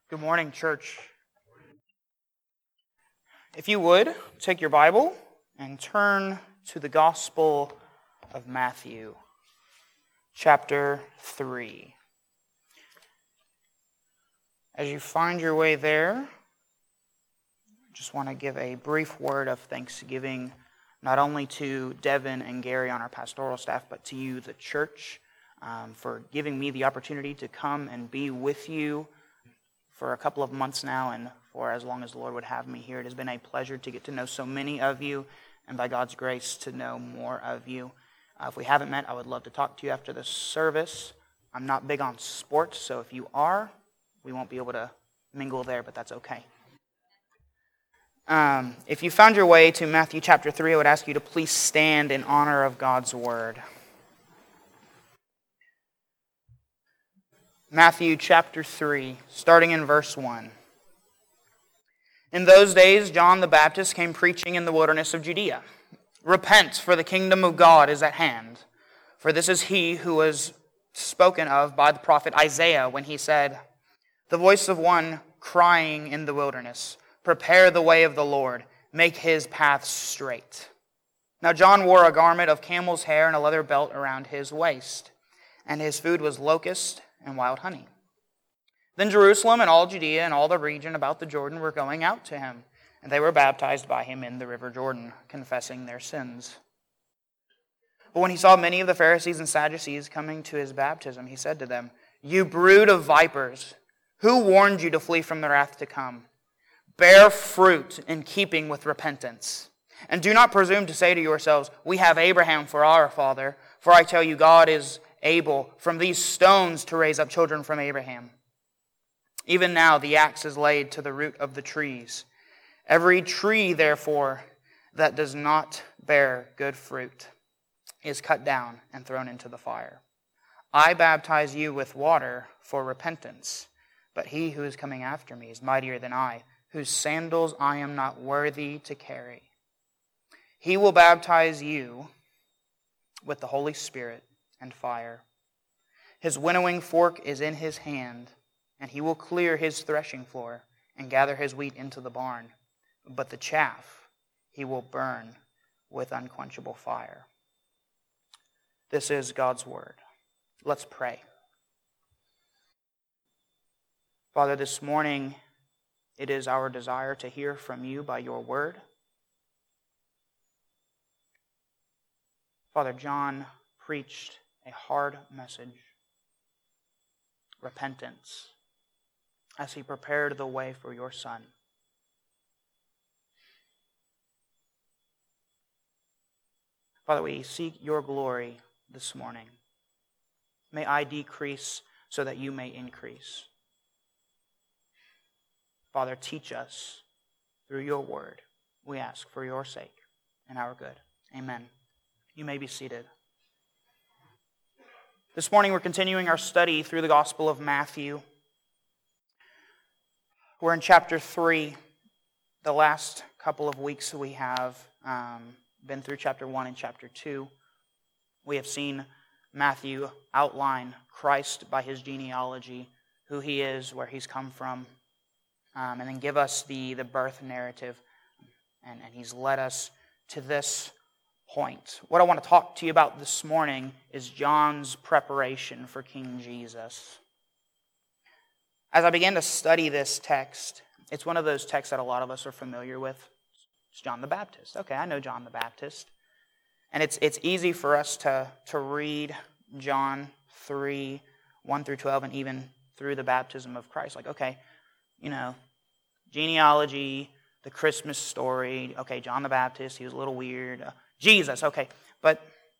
Good morning, church. If you would, take your Bible and turn to the Gospel of Matthew, chapter 3. As you find your way there, I just want to give a brief word of thanksgiving, not only to Devin and Gary on our pastoral staff, but to you, the church, for giving me the opportunity to come and be with you for a couple of months now, and for as long as the Lord would have me here. It has been a pleasure to get to know so many of you, and by God's grace, to know more of you. If we haven't met, I would love to talk to you after the service. I'm not big on sports, so if you are, we won't be able to mingle there, but that's okay. If you found your way to Matthew chapter 3, I would ask you to please stand in honor of God's word. Matthew chapter 3, starting in verse 1. In those days, John the Baptist came preaching in the wilderness of Judea. Repent, for the kingdom of God is at hand. For this is he who was spoken of by the prophet Isaiah when he said, the voice of one crying in the wilderness, prepare the way of the Lord, make his path straight. Now John wore a garment of camel's hair and a leather belt around his waist, and his food was locusts and wild honey. Then Jerusalem and all Judea and all the region about the Jordan were going out to him, and they were baptized by him in the river Jordan, confessing their sins. But when he saw many of the Pharisees and Sadducees coming to his baptism, he said to them, you brood of vipers, who warned you to flee from the wrath to come? Bear fruit in keeping with repentance. And do not presume to say to yourselves, we have Abraham for our father, for I tell you, God is able from these stones to raise up children from Abraham. Even now the axe is laid to the root of the trees. Every tree, therefore, that does not bear good fruit is cut down and thrown into the fire. I baptize you with water for repentance, but he who is coming after me is mightier than I, whose sandals I am not worthy to carry. He will baptize you with the Holy Spirit and fire. His winnowing fork is in his hand, and he will clear his threshing floor and gather his wheat into the barn. But the chaff he will burn with unquenchable fire. This is God's word. Let's pray. Father, this morning it is our desire to hear from you by your word. Father, John preached a hard message, repentance, as he prepared the way for your Son. Father, we seek your glory this morning. May I decrease so that you may increase. Father, teach us through your word. We ask for your sake and our good. Amen. You may be seated. This morning we're continuing our study through the Gospel of Matthew. We're in chapter 3. The last couple of weeks we have been through chapter 1 and chapter 2. We have seen Matthew outline Christ by his genealogy, who he is, where he's come from, and then give us the birth narrative. And he's led us to this point. What I want to talk to you about this morning is John's preparation for King Jesus. As I began to study this text, it's one of those texts that a lot of us are familiar with. It's John the Baptist. Okay, I know John the Baptist. And it's easy for us to read John 3, 1 through 12, and even through the baptism of Christ. Like, okay, genealogy, the Christmas story. Okay, John the Baptist, he was a little weird. Jesus, okay. But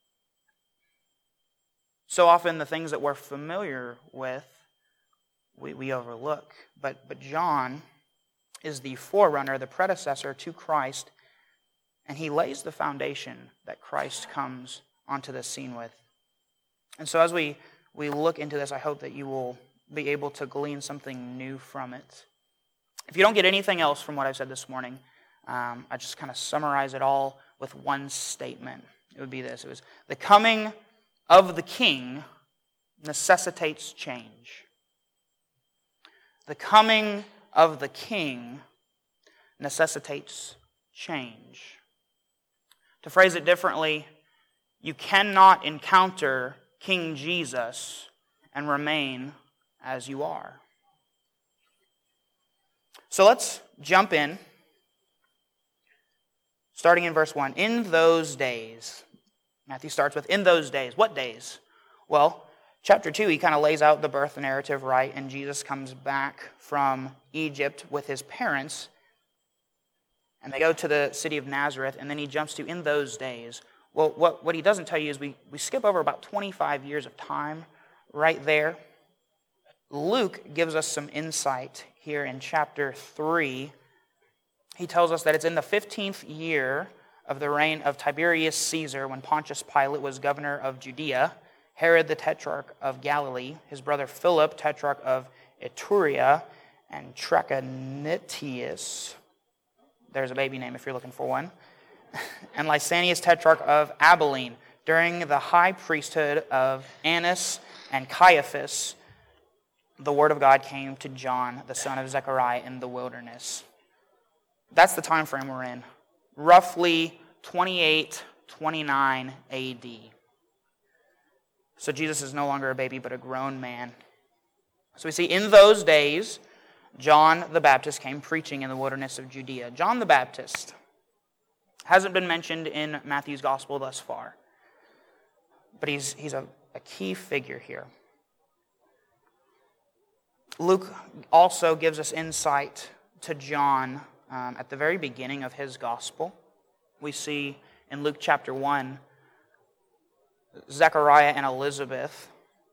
so often the things that we're familiar with, we overlook. But John is the forerunner, the predecessor to Christ, and he lays the foundation that Christ comes onto the scene with. And so as we look into this, I hope that you will be able to glean something new from it. If you don't get anything else from what I've said this morning, I just kind of summarize it all with one statement. It would be this. It was, the coming of the King necessitates change. The coming of the King necessitates change. To phrase it differently, you cannot encounter King Jesus and remain as you are. So let's jump in, starting in verse 1. In those days, Matthew starts with, in those days. What days? Well, chapter 2, he kind of lays out the birth narrative, right? And Jesus comes back from Egypt with his parents, and they go to the city of Nazareth, and then he jumps to, in those days. Well, what he doesn't tell you is we skip over about 25 years of time right there. Luke gives us some insight here in chapter 3. He tells us that it's in the 15th year of the reign of Tiberius Caesar, when Pontius Pilate was governor of Judea, Herod the Tetrarch of Galilee, his brother Philip, Tetrarch of Iturea, and Trachonitis, there's a baby name if you're looking for one, and Lysanias, Tetrarch of Abilene, during the high priesthood of Annas and Caiaphas, the word of God came to John, the son of Zechariah, in the wilderness. That's the time frame we're in. Roughly 28, 29 AD. So Jesus is no longer a baby, but a grown man. So we see in those days, John the Baptist came preaching in the wilderness of Judea. John the Baptist hasn't been mentioned in Matthew's gospel thus far, but he's a key figure here. Luke also gives us insight to John at the very beginning of his gospel. We see in Luke chapter 1, Zechariah and Elizabeth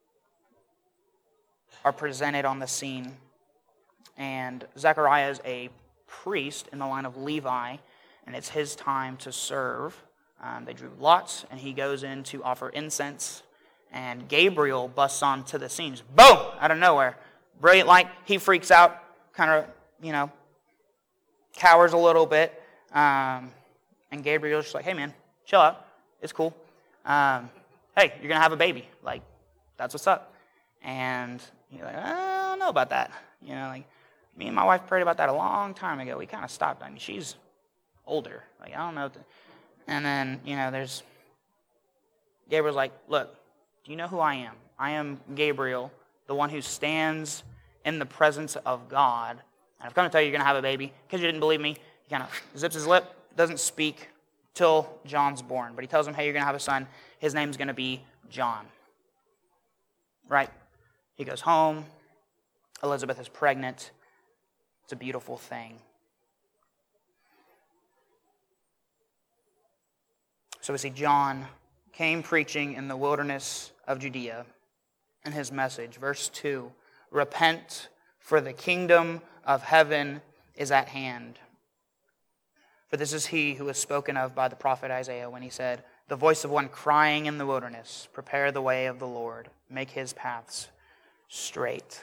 are presented on the scene. And Zechariah is a priest in the line of Levi, and it's his time to serve. They drew lots, and he goes in to offer incense, and Gabriel busts onto the scene. Just boom! Out of nowhere. Brilliant light. He freaks out, kind of, cowers a little bit. And Gabriel's just like, hey, man, chill out. It's cool. Hey, you're going to have a baby. Like, that's what's up. And you're like, I don't know about that. Me and my wife prayed about that a long time ago. We kind of stopped. I mean, she's older. Like, I don't know. And then, there's Gabriel's like, look, do you know who I am? I am Gabriel, the one who stands in the presence of God. And I've come to tell you you're going to have a baby. Because you didn't believe me, he kind of zips his lip, doesn't speak till John's born. But he tells him, hey, you're going to have a son. His name's going to be John. Right? He goes home. Elizabeth is pregnant. It's a beautiful thing. So we see John came preaching in the wilderness of Judea, and his message, verse 2, repent, for the kingdom of heaven is at hand. For this is he who was spoken of by the prophet Isaiah when he said, the voice of one crying in the wilderness, prepare the way of the Lord, make his paths straight.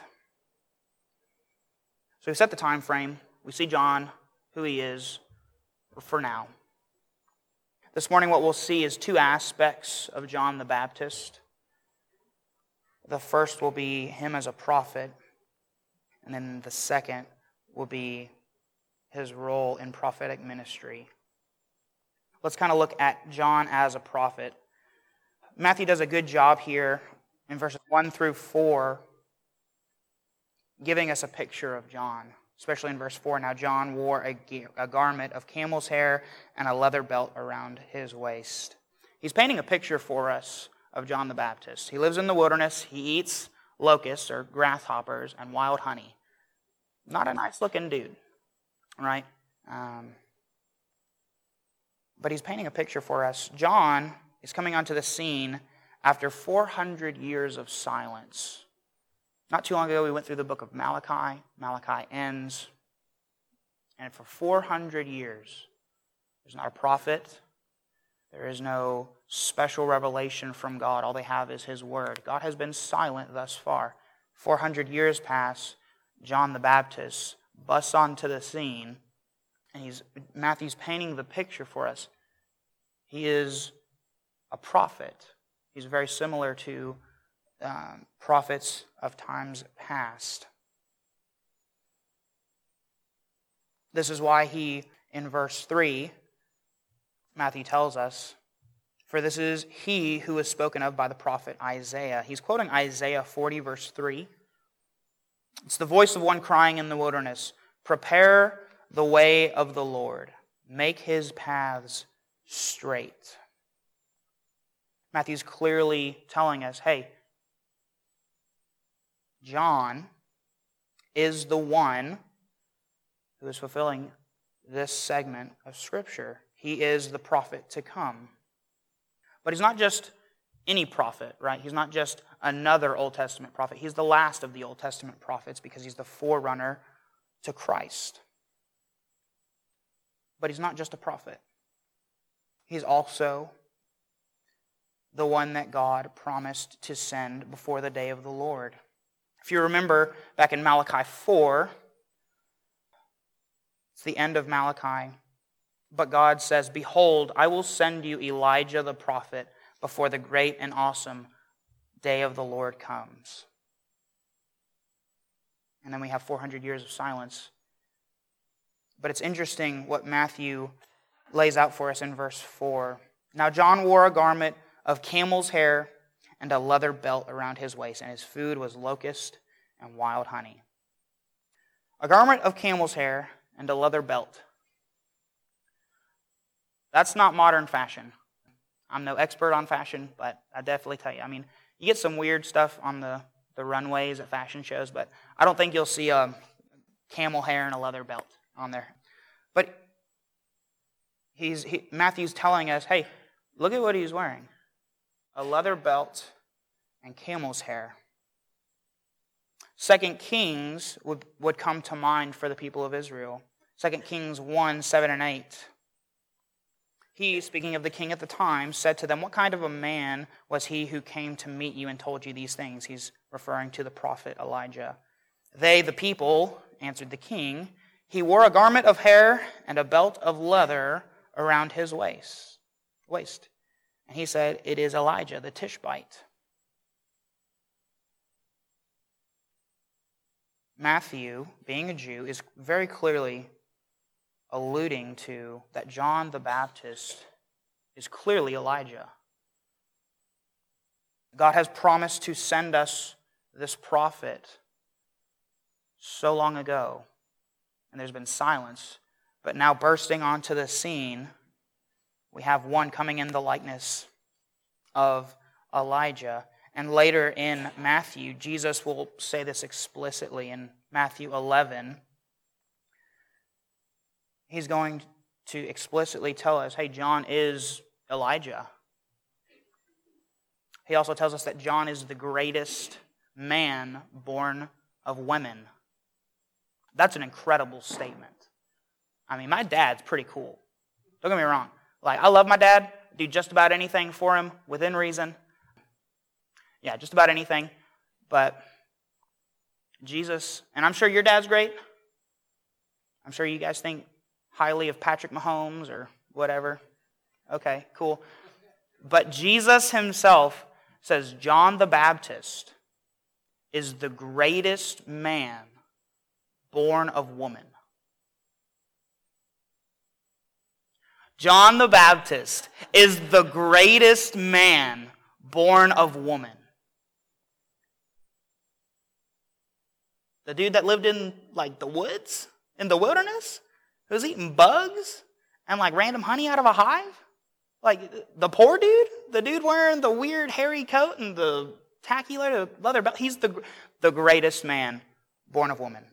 So we set the time frame. We see John, who he is, for now. This morning what we'll see is two aspects of John the Baptist. The first will be him as a prophet, and then the second will be his role in prophetic ministry. Let's kind of look at John as a prophet. Matthew does a good job here in verses 1 through 4 giving us a picture of John, especially in verse 4. Now John wore a garment of camel's hair and a leather belt around his waist. He's painting a picture for us of John the Baptist. He lives in the wilderness. He eats locusts or grasshoppers and wild honey. Not a nice looking dude, right? But he's painting a picture for us. John is coming onto the scene after 400 years of silence. Not too long ago, we went through the book of Malachi. Malachi ends. And for 400 years, there's not a prophet. There is no special revelation from God. All they have is his word. God has been silent thus far. 400 years pass. John the Baptist busts onto the scene. And Matthew's painting the picture for us. He is a prophet. He's very similar to prophets of times past. This is why he, in verse 3, Matthew tells us, for this is he who is spoken of by the prophet Isaiah. He's quoting Isaiah 40, verse 3. It's the voice of one crying in the wilderness, prepare the way of the Lord, make his paths straight. Matthew's clearly telling us, hey, John is the one who is fulfilling this segment of Scripture. He is the prophet to come. But he's not just any prophet, right? He's not just another Old Testament prophet. He's the last of the Old Testament prophets because he's the forerunner to Christ. But he's not just a prophet. He's also the one that God promised to send before the day of the Lord. If you remember back in Malachi 4, it's the end of Malachi, but God says, behold, I will send you Elijah the prophet before the great and awesome day of the Lord comes. And then we have 400 years of silence. But it's interesting what Matthew lays out for us in verse 4. Now John wore a garment of camel's hair and a leather belt around his waist, and his food was locust and wild honey. A garment of camel's hair and a leather belt. That's not modern fashion. I'm no expert on fashion, but I definitely tell you. I mean, you get some weird stuff on the runways at fashion shows, but I don't think you'll see a camel hair and a leather belt on there. But Matthew's telling us, hey, look at what he's wearing. A leather belt and camel's hair. 2 Kings would come to mind for the people of Israel. 2 Kings 1, 7 and 8. He, speaking of the king at the time, said to them, what kind of a man was he who came to meet you and told you these things? He's referring to the prophet Elijah. They, the people, answered the king, he wore a garment of hair and a belt of leather around his waist. And he said, it is Elijah the Tishbite. Matthew, being a Jew, is very clearly alluding to that John the Baptist is clearly Elijah. God has promised to send us this prophet so long ago, and there's been silence. But now bursting onto the scene, we have one coming in the likeness of Elijah. And later in Matthew, Jesus will say this explicitly in Matthew 11. He's going to explicitly tell us, hey, John is Elijah. He also tells us that John is the greatest man born of women. That's an incredible statement. I mean, my dad's pretty cool. Don't get me wrong. Like, I love my dad. Do just about anything for him within reason. Yeah, just about anything. But Jesus, and I'm sure your dad's great. I'm sure you guys think highly of Patrick Mahomes or whatever. Okay, cool. But Jesus himself says John the Baptist is the greatest man born of woman. John the Baptist is the greatest man born of woman. The dude that lived in like the woods, in the wilderness, who was eating bugs and like random honey out of a hive. Like the poor dude, the dude wearing the weird hairy coat and the tacky leather belt. He's the greatest man born of woman.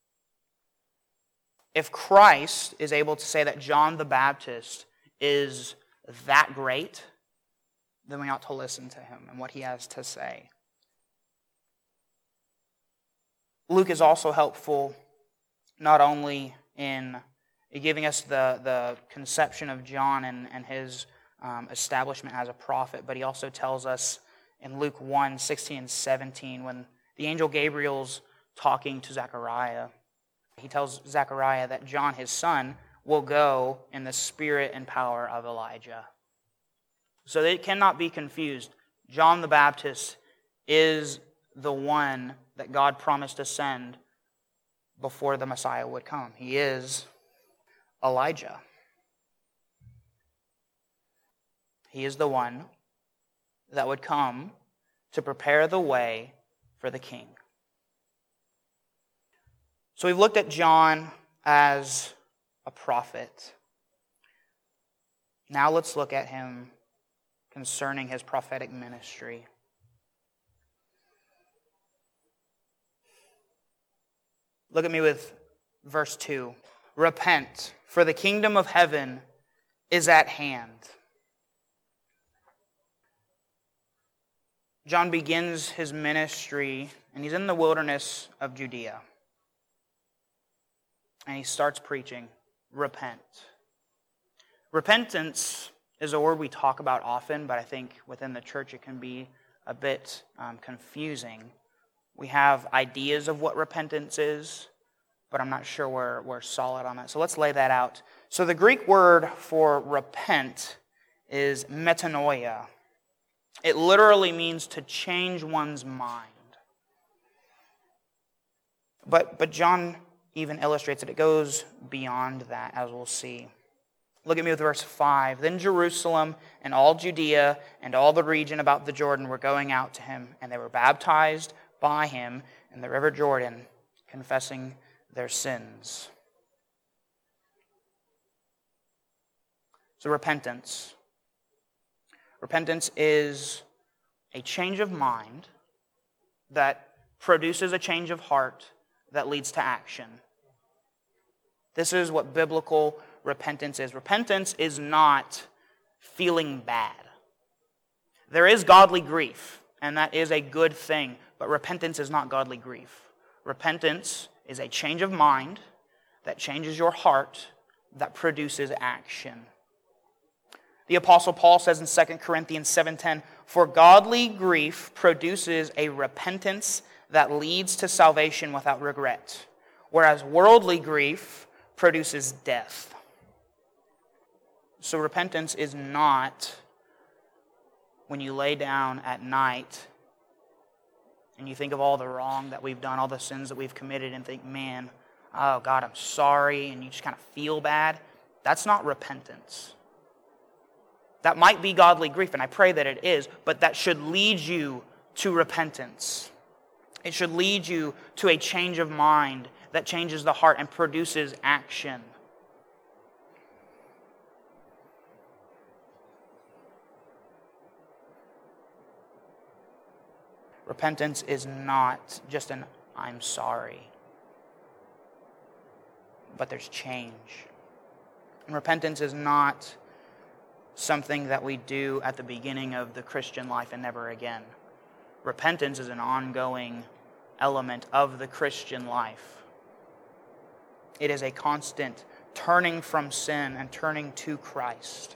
If Christ is able to say that John the Baptist is that great, then we ought to listen to him and what he has to say. Luke is also helpful not only in giving us the conception of John and his establishment as a prophet, but he also tells us in Luke 1, 16 and 17, when the angel Gabriel's talking to Zechariah, he tells Zechariah that John, his son, will go in the spirit and power of Elijah. So it cannot be confused. John the Baptist is the one that God promised to send before the Messiah would come. He is Elijah. He is the one that would come to prepare the way for the king. So we've looked at John as a prophet. Now let's look at him concerning his prophetic ministry. Look at me with verse 2. Repent, for the kingdom of heaven is at hand. John begins his ministry, and he's in the wilderness of Judea. And he starts preaching, repent. Repentance is a word we talk about often, but I think within the church it can be a bit confusing. We have ideas of what repentance is, but I'm not sure we're solid on that. So let's lay that out. So the Greek word for repent is metanoia. It literally means to change one's mind. But John even illustrates that it goes beyond that, as we'll see. Look at me with verse 5. Then Jerusalem and all Judea and all the region about the Jordan were going out to him, and they were baptized by him in the river Jordan, confessing their sins. So repentance. Repentance is a change of mind that produces a change of heart that leads to action. This is what biblical repentance is. Repentance is not feeling bad. There is godly grief, and that is a good thing, but repentance is not godly grief. Repentance is a change of mind that changes your heart, that produces action. The Apostle Paul says in 2 Corinthians 7:10, "For godly grief produces a repentance that leads to salvation without regret, whereas worldly grief produces death." So repentance is not when you lay down at night and you think of all the wrong that we've done, all the sins that we've committed, and think, man, oh God, I'm sorry, and you just kind of feel bad. That's not repentance. That might be godly grief, and I pray that it is, but that should lead you to repentance. It should lead you to a change of mind that changes the heart and produces action. Repentance is not just an "I'm sorry," but there's change. And repentance is not something that we do at the beginning of the Christian life and never again. Repentance is an ongoing element of the Christian life. It is a constant turning from sin and turning to Christ.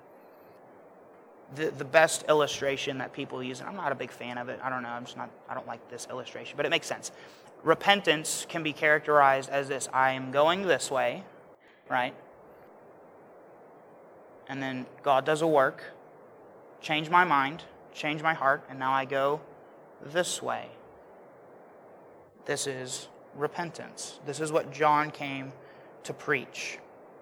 The best illustration that people use, and I'm not a big fan of it, I don't like this illustration, but it makes sense. Repentance can be characterized as this: I am going this way, right? And then God does a work, change my mind, change my heart, and now I go this way. This is repentance. This is what John came to preach.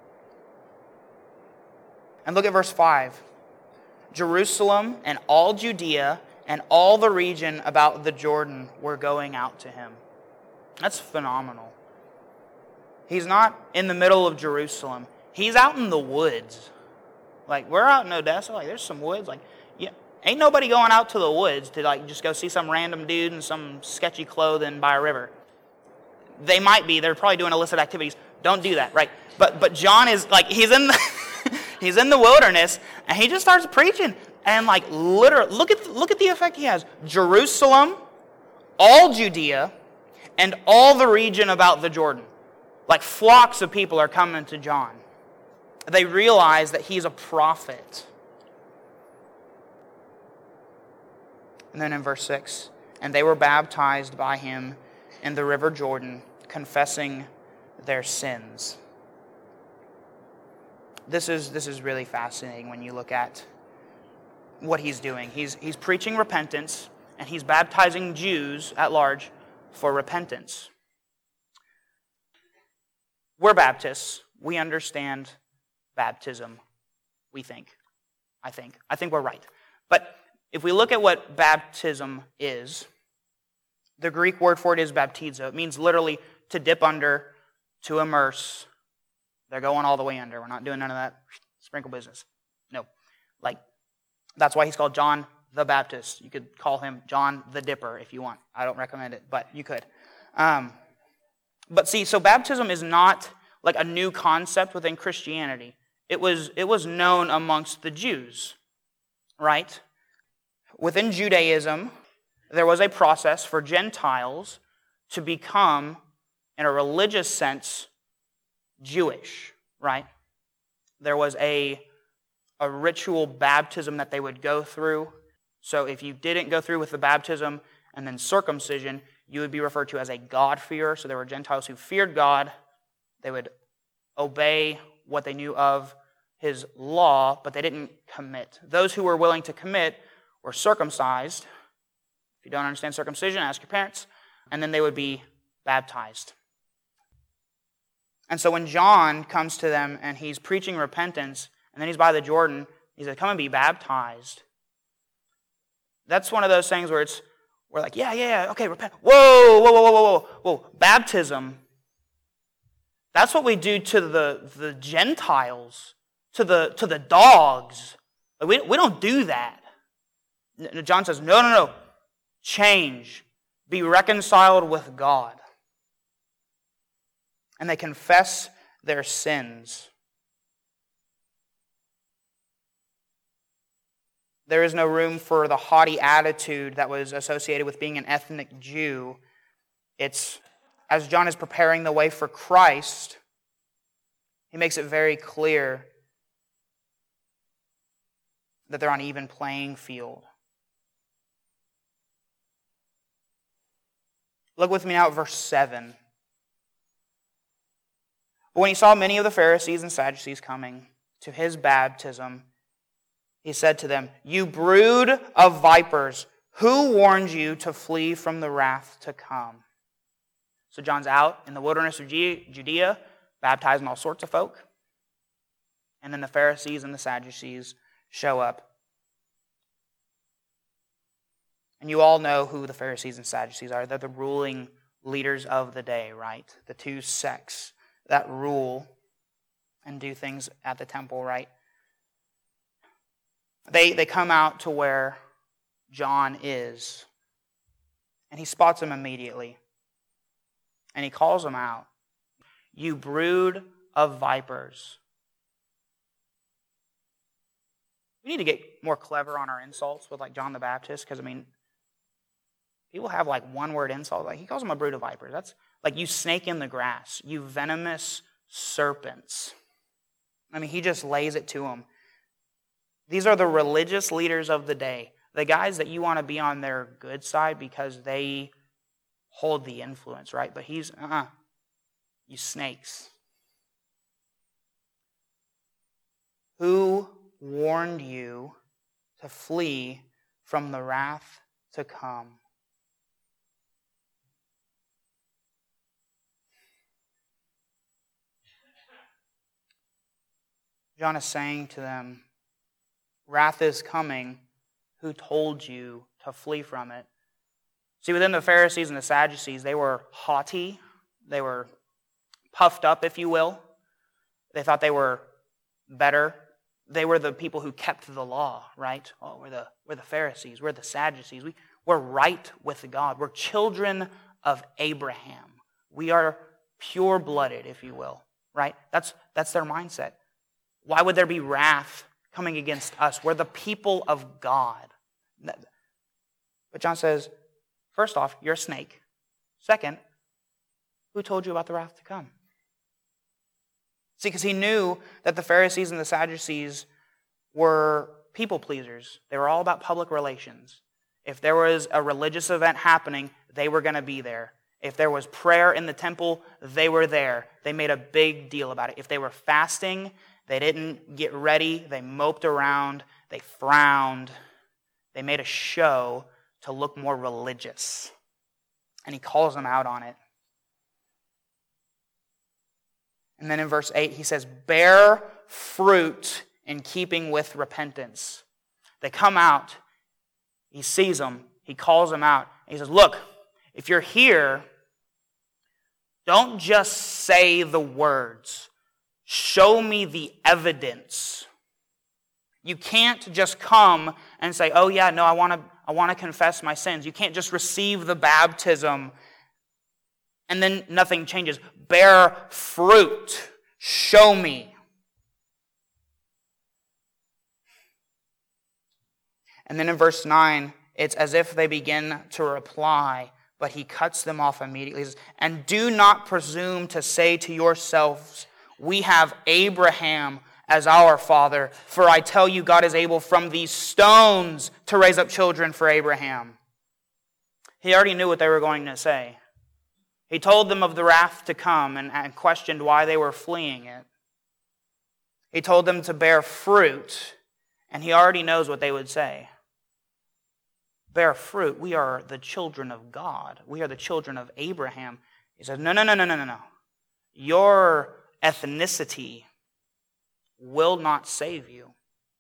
And look at verse 5. Jerusalem and all Judea and all the region about the Jordan were going out to him. That's phenomenal. He's not in the middle of Jerusalem. He's out in the woods. Like, we're out in Odessa, like, there's some woods. Like, yeah, ain't nobody going out to the woods to, like, just go see some random dude in some sketchy clothing by a river. They might be. They're probably doing illicit activities. Don't do that, right? But John is, like, he's in the he's in the wilderness, and he just starts preaching. And, like, literally, look at the effect he has. Jerusalem, all Judea, and all the region about the Jordan. Like, flocks of people are coming to John. They realize that he's a prophet. And then in verse 6, and they were baptized by him in the river Jordan, confessing their sins. This is really fascinating when you look at what he's doing. He's preaching repentance, and he's baptizing Jews at large for repentance. We're Baptists. we understand baptism, we think. I think we're right. But if we look at what baptism is, the Greek word for it is baptizo. It means literally to dip under, to immerse. They're going all the way under. We're not doing none of that sprinkle business. No. That's why he's called John the Baptist. You could call him John the Dipper if you want. I don't recommend it, but you could. But see, so baptism is not like a new concept within Christianity. It was known amongst the Jews, right? Within Judaism, there was a process for Gentiles to become, in a religious sense, Jewish, right? There was a ritual baptism that they would go through. So if you didn't go through with the baptism and then circumcision, you would be referred to as a God-fearer. So there were Gentiles who feared God. They would obey what they knew of His law, but they didn't commit. Those who were willing to commit were circumcised. If you don't understand circumcision, ask your parents. And then they would be baptized. And so when John comes to them and he's preaching repentance, and then he's by the Jordan, he said, come and be baptized. That's one of those things where we're like, yeah, okay, repent. Whoa. Baptism. That's what we do to the Gentiles, to the dogs. We don't do that. John says, no. Change. Be reconciled with God. And they confess their sins. There is no room for the haughty attitude that was associated with being an ethnic Jew. It's, as John is preparing the way for Christ, he makes it very clear that they're on an even playing field. Look with me now at verse 7. But when he saw many of the Pharisees and Sadducees coming to his baptism, he said to them, you brood of vipers, who warned you to flee from the wrath to come? So John's out in the wilderness of Judea, baptizing all sorts of folk. And then the Pharisees and the Sadducees show up. And you all know who the Pharisees and Sadducees are. They're the ruling leaders of the day, right? The two sects that rule and do things at the temple, right? They come out to where John is. And he spots them immediately. And he calls them out. You brood of vipers. We need to get more clever on our insults with like John the Baptist. Because, people have like one-word insults. Like he calls them a brood of vipers. That's like you snake in the grass. You venomous serpents. He just lays it to them. These are the religious leaders of the day. The guys that you want to be on their good side because they hold the influence, right? But he's, you snakes. Who warned you to flee from the wrath to come? John is saying to them, wrath is coming. Who told you to flee from it? See, within the Pharisees and the Sadducees, they were haughty. They were puffed up, if you will. They thought they were better. They were the people who kept the law, right? Oh, we're the Pharisees. We're the Sadducees. We're right with God. We're children of Abraham. We are pure-blooded, if you will, right? That's their mindset. Why would there be wrath coming against us? We're the people of God. But John says, first off, you're a snake. Second, who told you about the wrath to come? See, because he knew that the Pharisees and the Sadducees were people pleasers. They were all about public relations. If there was a religious event happening, they were going to be there. If there was prayer in the temple, they were there. They made a big deal about it. If they were fasting, they didn't get ready. They moped around. They frowned. They made a show to look more religious. And he calls them out on it. And then in verse 8, he says, bear fruit in keeping with repentance. They come out. He sees them. He calls them out. And he says, look, if you're here, don't just say the words. Show me the evidence. You can't just come and say, oh yeah, no, I want to confess my sins. You can't just receive the baptism and then nothing changes. Bear fruit. Show me. And then in verse 9, it's as if they begin to reply, but he cuts them off immediately. He says, and do not presume to say to yourselves, we have Abraham as our father, for I tell you, God is able from these stones to raise up children for Abraham. He already knew what they were going to say. He told them of the wrath to come and questioned why they were fleeing it. He told them to bear fruit, and he already knows what they would say. Bear fruit. We are the children of God. We are the children of Abraham. He says, no. Your ethnicity will not save you.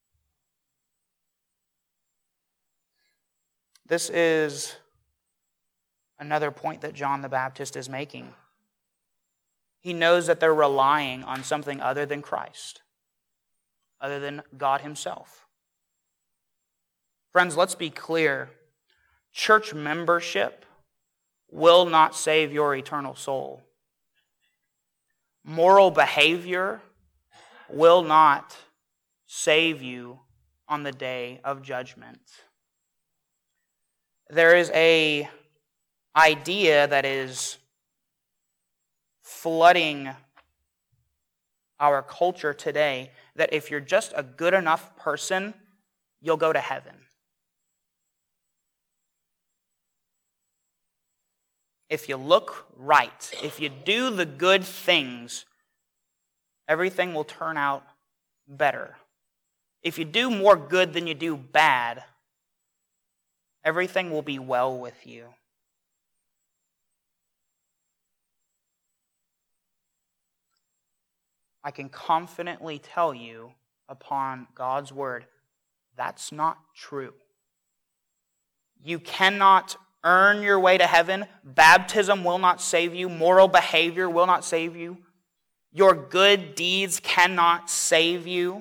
This is another point that John the Baptist is making. He knows that they're relying on something other than Christ, other than God himself. Friends, let's be clear. Church membership will not save your eternal soul. Moral behavior will not save you on the day of judgment. There is an idea that is flooding our culture today that if you're just a good enough person, you'll go to heaven. If you look right, if you do the good things, everything will turn out better. If you do more good than you do bad, everything will be well with you. I can confidently tell you upon God's word, that's not true. You cannot earn your way to heaven. Baptism will not save you. Moral behavior will not save you. Your good deeds cannot save you.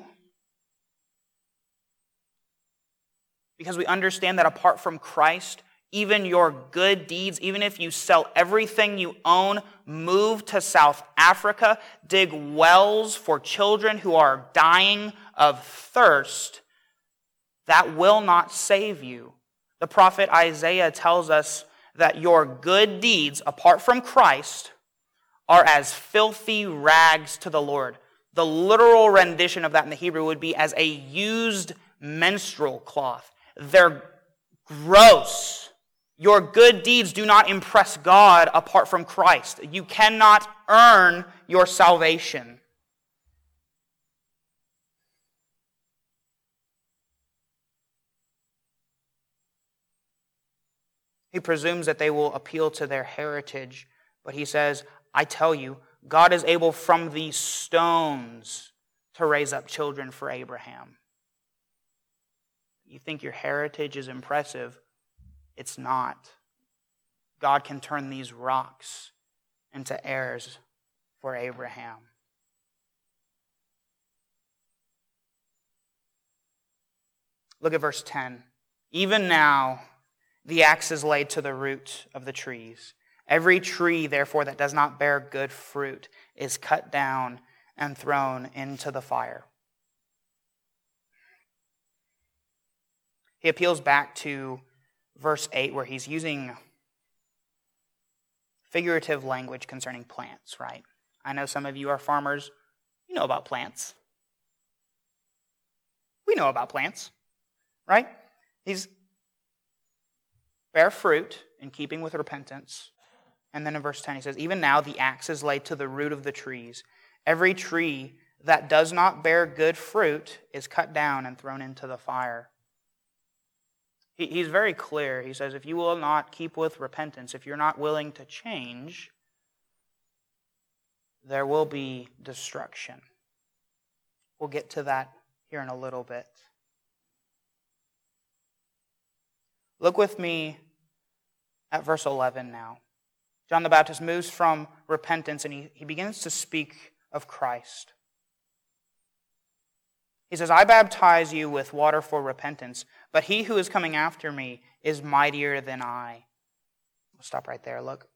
Because we understand that apart from Christ, even your good deeds, even if you sell everything you own, move to South Africa, dig wells for children who are dying of thirst, that will not save you. The prophet Isaiah tells us that your good deeds, apart from Christ, are as filthy rags to the Lord. The literal rendition of that in the Hebrew would be as a used menstrual cloth. They're gross. Your good deeds do not impress God apart from Christ. You cannot earn your salvation. He presumes that they will appeal to their heritage, but he says, I tell you, God is able from these stones to raise up children for Abraham. You think your heritage is impressive? It's not. God can turn these rocks into heirs for Abraham. Look at verse 10. Even now, the axe is laid to the root of the trees. Every tree, therefore, that does not bear good fruit is cut down and thrown into the fire. He appeals back to verse 8 where he's using figurative language concerning plants, right? I know some of you are farmers. You know about plants. We know about plants, right? He's bear fruit in keeping with repentance. And then in verse 10 he says, even now the axe is laid to the root of the trees. Every tree that does not bear good fruit is cut down and thrown into the fire. He's very clear. He says, if you will not keep with repentance, if you're not willing to change, there will be destruction. We'll get to that here in a little bit. Look with me at verse 11 now. John the Baptist moves from repentance and he begins to speak of Christ. He says, I baptize you with water for repentance, but he who is coming after me is mightier than I. We'll stop right there. Look.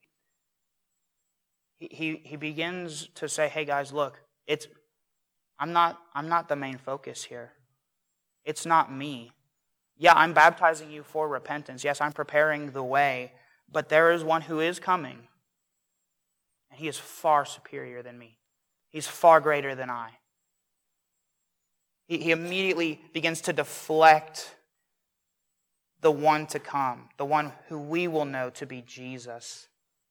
He begins to say, hey guys, look, I'm not the main focus here. It's not me. Yeah, I'm baptizing you for repentance. Yes, I'm preparing the way, but there is one who is coming. And he is far superior than me. He's far greater than I. He immediately begins to deflect the one to come, the one who we will know to be Jesus.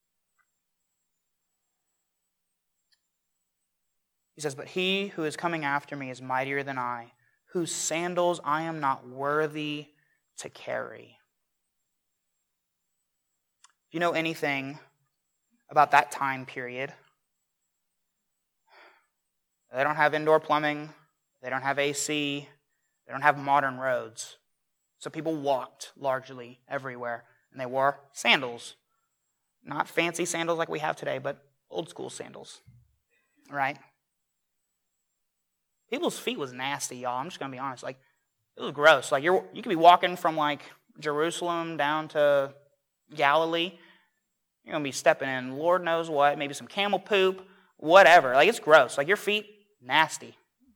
He says, but he who is coming after me is mightier than I, whose sandals I am not worthy to carry. If you know anything about that time period, they don't have indoor plumbing, they don't have AC, they don't have modern roads. So people walked largely everywhere, and they wore sandals. Not fancy sandals like we have today, but old school sandals, right? People's feet was nasty, y'all. I'm just going to be honest. Like, it was gross. Like, you could be walking from, like, Jerusalem down to Galilee. You're going to be stepping in Lord knows what, maybe some camel poop, whatever. Like, it's gross. Like, your feet, nasty.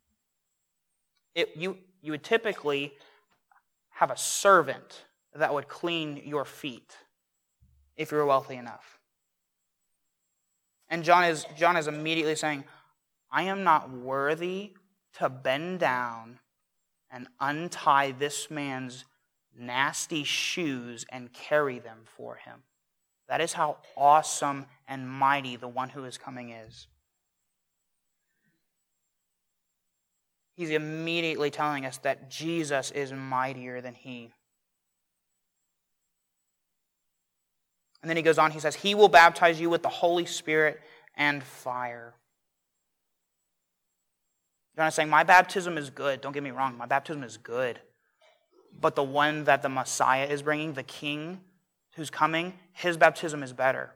You would typically have a servant that would clean your feet if you were wealthy enough. And John is immediately saying, I am not worthy to bend down and untie this man's nasty shoes and carry them for him. That is how awesome and mighty the one who is coming is. He's immediately telling us that Jesus is mightier than he. And then he goes on, he says, he will baptize you with the Holy Spirit and fire. John is saying, my baptism is good. Don't get me wrong, my baptism is good. But the one that the Messiah is bringing, the King who's coming, his baptism is better.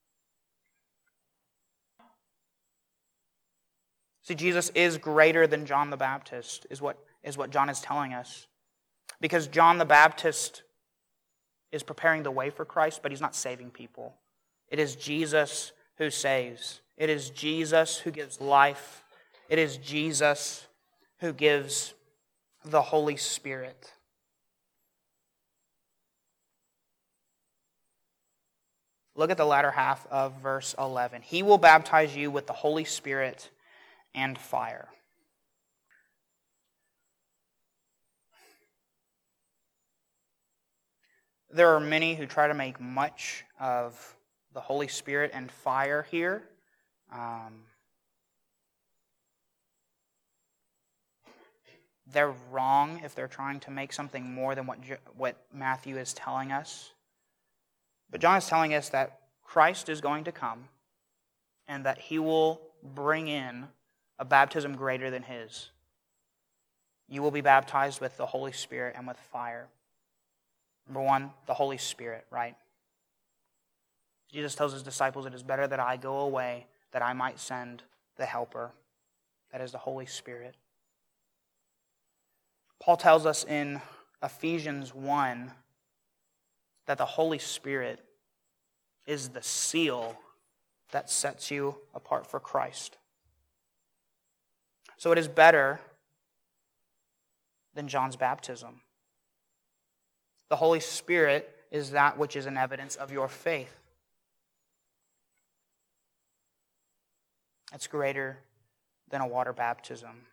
See, Jesus is greater than John the Baptist, is what John is telling us. Because John the Baptist is preparing the way for Christ, but he's not saving people. It is Jesus who saves. It is Jesus who gives life. It is Jesus who gives the Holy Spirit. Look at the latter half of verse 11. He will baptize you with the Holy Spirit and fire. There are many who try to make much of the Holy Spirit and fire here. They're wrong if they're trying to make something more than what Matthew is telling us. But John is telling us that Christ is going to come and that he will bring in a baptism greater than his. You will be baptized with the Holy Spirit and with fire. Number one, the Holy Spirit, right? Jesus tells his disciples, it is better that I go away, that I might send the Helper. That is the Holy Spirit. Paul tells us in Ephesians 1 that the Holy Spirit is the seal that sets you apart for Christ. So it is better than John's baptism. The Holy Spirit is that which is an evidence of your faith. It's greater than a water baptism.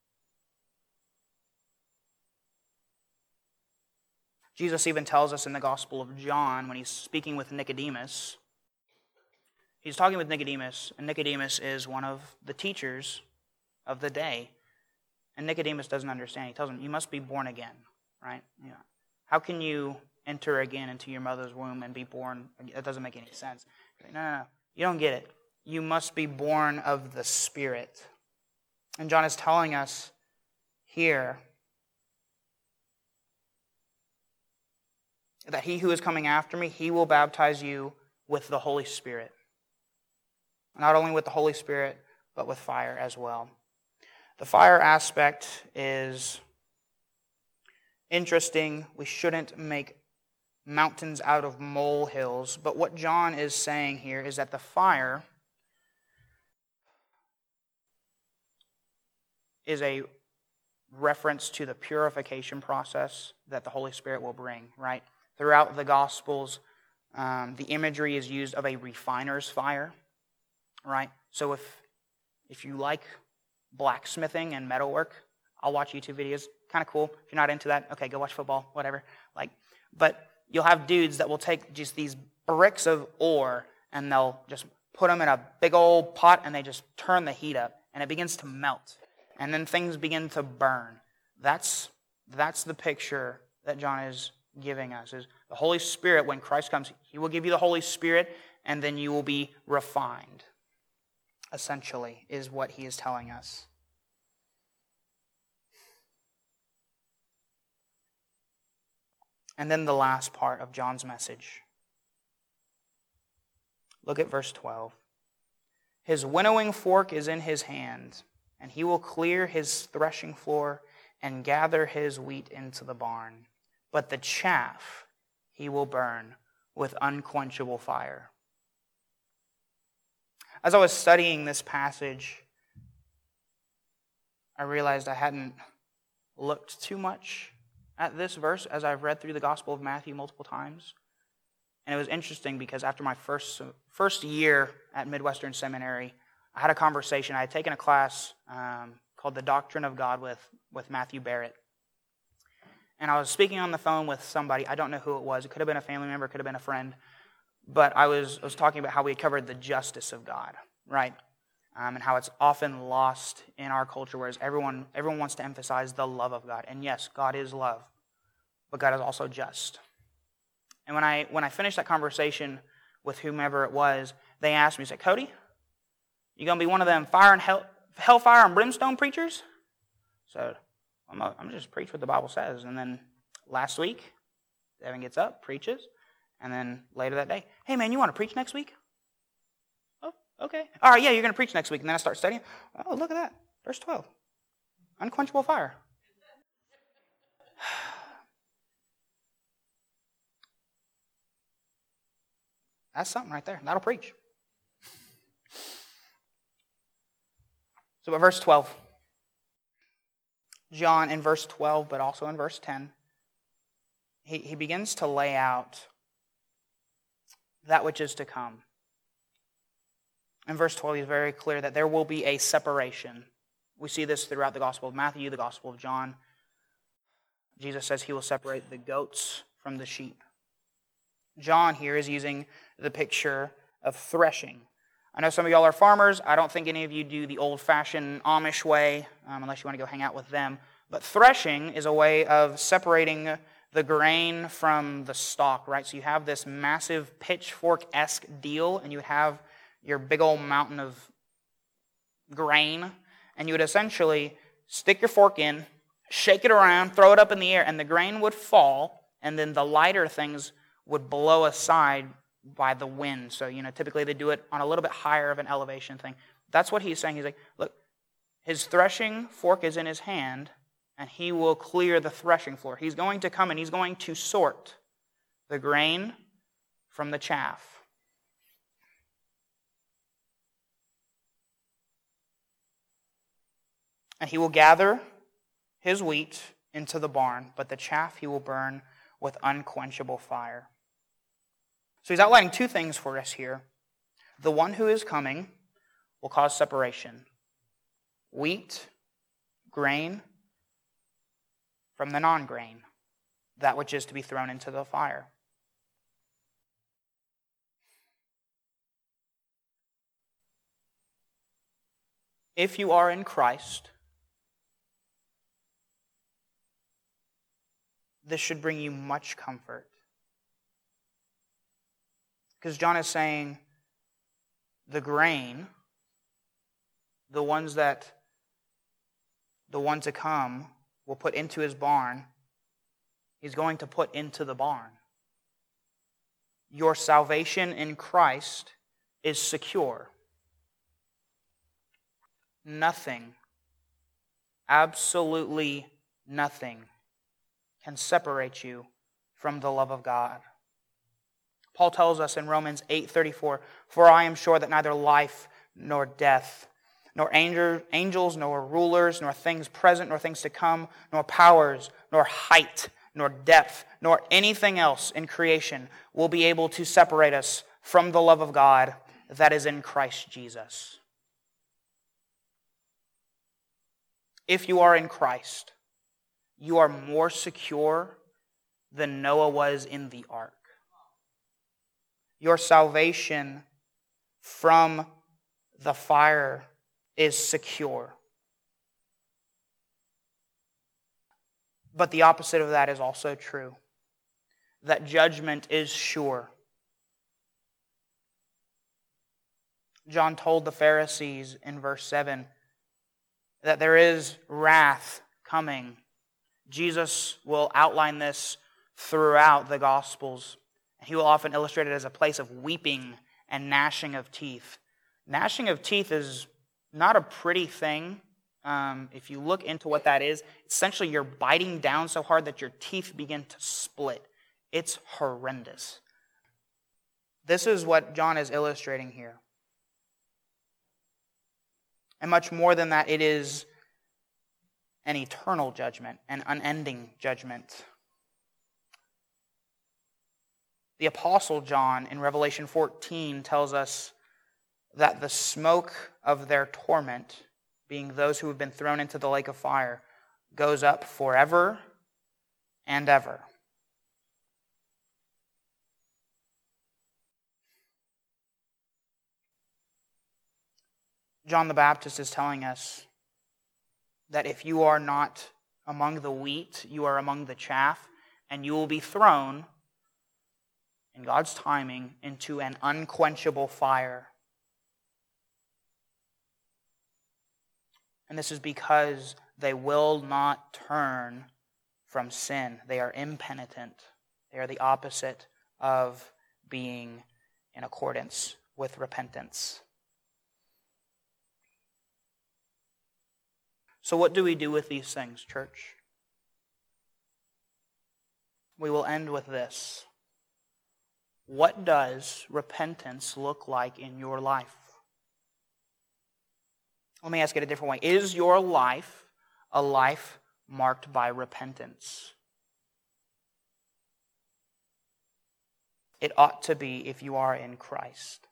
Jesus even tells us in the Gospel of John, when he's speaking with Nicodemus, he's talking with Nicodemus, and Nicodemus is one of the teachers of the day. And Nicodemus doesn't understand. He tells him, you must be born again, right? Yeah. How can you enter again into your mother's womb and be born? That doesn't make any sense. No. You don't get it. you must be born of the Spirit. And John is telling us here that he who is coming after me, he will baptize you with the Holy Spirit. Not only with the Holy Spirit, but with fire as well. The fire aspect is interesting. We shouldn't make mountains out of molehills. But what John is saying here is that the fire is a reference to the purification process that the Holy Spirit will bring, right? Throughout the Gospels, the imagery is used of a refiner's fire, right? So if you like blacksmithing and metalwork, I'll watch YouTube videos. Kind of cool. If you're not into that, okay, go watch football, whatever. But you'll have dudes that will take just these bricks of ore and they'll just put them in a big old pot and they just turn the heat up and it begins to melt. And then things begin to burn. That's the picture that John is giving us. Is the Holy Spirit, when Christ comes, He will give you the Holy Spirit and then you will be refined. Essentially, is what he is telling us. And then the last part of John's message. Look at verse 12. His winnowing fork is in his hand, and he will clear his threshing floor and gather his wheat into the barn. But the chaff he will burn with unquenchable fire. As I was studying this passage, I realized I hadn't looked too much at this verse as I've read through the Gospel of Matthew multiple times. And it was interesting because after my first year at Midwestern Seminary, I had a conversation. I had taken a class called The Doctrine of God with Matthew Barrett. And I was speaking on the phone with somebody. I don't know who it was. It could have been a family member, it could have been a friend. But I was talking about how we had covered the justice of God, right? And how it's often lost in our culture, whereas everyone wants to emphasize the love of God. And yes, God is love, but God is also just. And when I finished that conversation with whomever it was, they asked me, said, "Cody, you gonna be one of them fire and hellfire and brimstone preachers?" So I'm just preach what the Bible says. And then last week, Devin gets up, preaches. And then later that day, "Hey man, you want to preach next week?" "Oh, okay." "All right, yeah, you're going to preach next week." And then I start studying. Oh, look at that. Verse 12. Unquenchable fire. That's something right there. That'll preach. So at verse 12. John in verse 12, but also in verse 10, he begins to lay out that which is to come. In verse 12, he's very clear that there will be a separation. We see this throughout the Gospel of Matthew, the Gospel of John. Jesus says he will separate the goats from the sheep. John here is using the picture of threshing. I know some of y'all are farmers. I don't think any of you do the old-fashioned Amish way, unless you want to go hang out with them. But threshing is a way of separating the grain from the stalk, right? So you have this massive pitchfork-esque deal, and you would have your big old mountain of grain, and you would essentially stick your fork in, shake it around, throw it up in the air, and the grain would fall, and then the lighter things would blow aside by the wind. So, typically they do it on a little bit higher of an elevation thing. That's what he's saying. He's like, look, his threshing fork is in his hand, and he will clear the threshing floor. He's going to come and he's going to sort the grain from the chaff. And he will gather his wheat into the barn, but the chaff he will burn with unquenchable fire. So he's outlining two things for us here. The one who is coming will cause separation. Wheat, grain, from the non-grain, that which is to be thrown into the fire. If you are in Christ, this should bring you much comfort. Because John is saying, the grain, the one to come will put into his barn, he's going to put into the barn. Your salvation in Christ is secure. Nothing, absolutely nothing, can separate you from the love of God. Paul tells us in Romans 8:34, "For I am sure that neither life nor death, nor angels, nor rulers, nor things present, nor things to come, nor powers, nor height, nor depth, nor anything else in creation will be able to separate us from the love of God that is in Christ Jesus." If you are in Christ, you are more secure than Noah was in the ark. Your salvation from the fire is secure. But the opposite of that is also true. That judgment is sure. John told the Pharisees in verse 7 that there is wrath coming. Jesus will outline this throughout the Gospels. He will often illustrate it as a place of weeping and gnashing of teeth. Gnashing of teeth is not a pretty thing. If you look into what that is, essentially you're biting down so hard that your teeth begin to split. It's horrendous. This is what John is illustrating here. And much more than that, it is an eternal judgment, an unending judgment. The Apostle John in Revelation 14 tells us that the smoke of their torment, being those who have been thrown into the lake of fire, goes up forever and ever. John the Baptist is telling us that if you are not among the wheat, you are among the chaff, and you will be thrown, in God's timing, into an unquenchable fire. And this is because they will not turn from sin. They are impenitent. They are the opposite of being in accordance with repentance. So what do we do with these things, church? We will end with this. What does repentance look like in your life? Let me ask it a different way. Is your life a life marked by repentance? It ought to be if you are in Christ.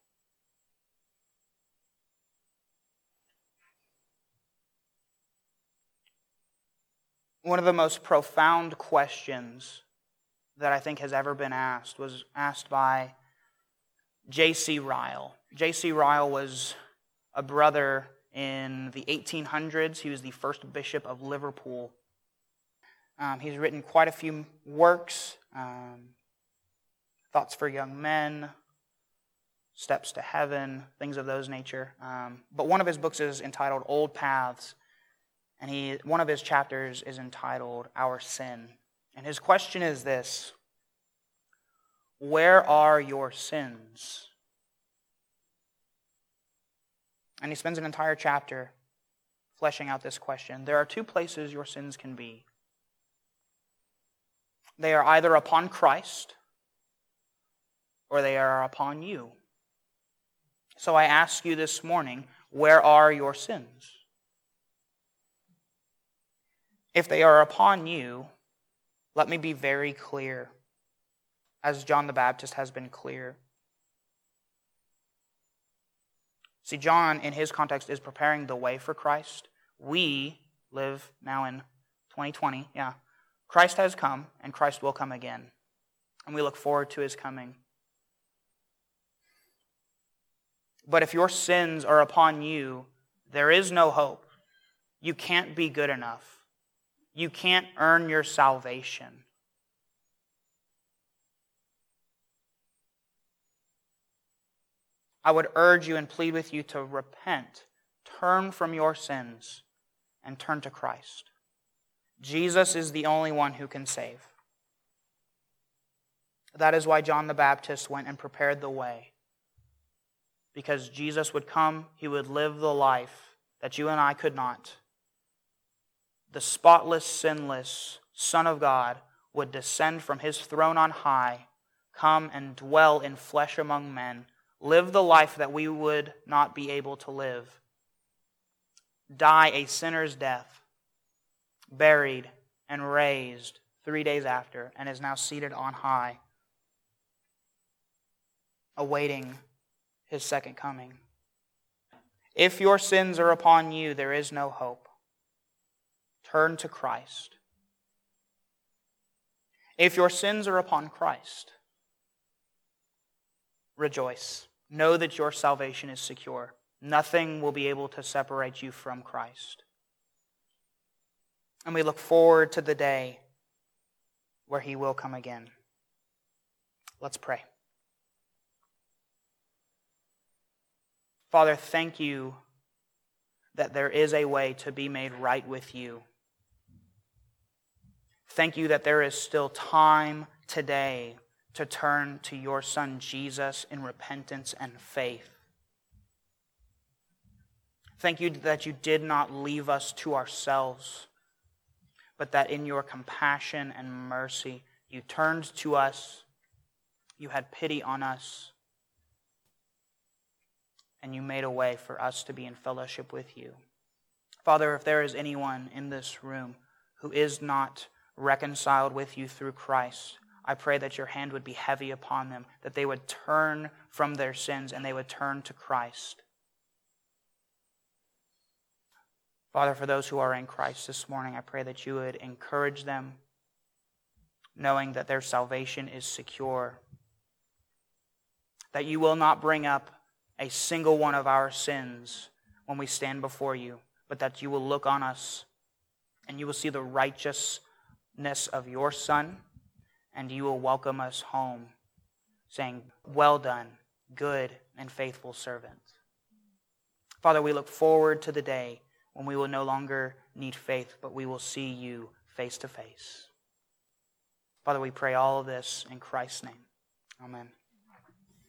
One of the most profound questions that I think has ever been asked was asked by J.C. Ryle. J.C. Ryle was a brother in the 1800s. He was the first bishop of Liverpool. He's written quite a few works, Thoughts for Young Men, Steps to Heaven, things of those nature. But one of his books is entitled Old Paths, and one of his chapters is entitled Our Sin. And his question is this: where are your sins? And he spends an entire chapter fleshing out this question. There are two places your sins can be. They are either upon Christ or they are upon you. So I ask you this morning, where are your sins? If they are upon you, let me be very clear, as John the Baptist has been clear. See, John, in his context, is preparing the way for Christ. We live now in 2020, Christ has come, and Christ will come again. And we look forward to his coming. But if your sins are upon you, there is no hope. You can't be good enough. You can't earn your salvation. I would urge you and plead with you to repent, turn from your sins, and turn to Christ. Jesus is the only one who can save. That is why John the Baptist went and prepared the way. Because Jesus would come, he would live the life that you and I could not. The spotless, sinless Son of God would descend from his throne on high, come and dwell in flesh among men, live the life that we would not be able to live, die a sinner's death, buried and raised 3 days after, and is now seated on high, awaiting his second coming. If your sins are upon you, there is no hope. Turn to Christ. If your sins are upon Christ, rejoice. Know that your salvation is secure. Nothing will be able to separate you from Christ. And we look forward to the day where he will come again. Let's pray. Father, thank you that there is a way to be made right with you. Thank you that there is still time today to turn to your Son Jesus in repentance and faith. Thank you that you did not leave us to ourselves, but that in your compassion and mercy, you turned to us, you had pity on us, and you made a way for us to be in fellowship with you. Father, if there is anyone in this room who is not reconciled with you through Christ, I pray that your hand would be heavy upon them, that they would turn from their sins and they would turn to Christ. Father, for those who are in Christ this morning, I pray that you would encourage them, knowing that their salvation is secure, that you will not bring up a single one of our sins when we stand before you, but that you will look on us and you will see the righteousness of your Son, and you will welcome us home, saying, "Well done, good and faithful servant." Father, we look forward to the day when we will no longer need faith, but we will see you face to face. Father, we pray all of this in Christ's name. Amen.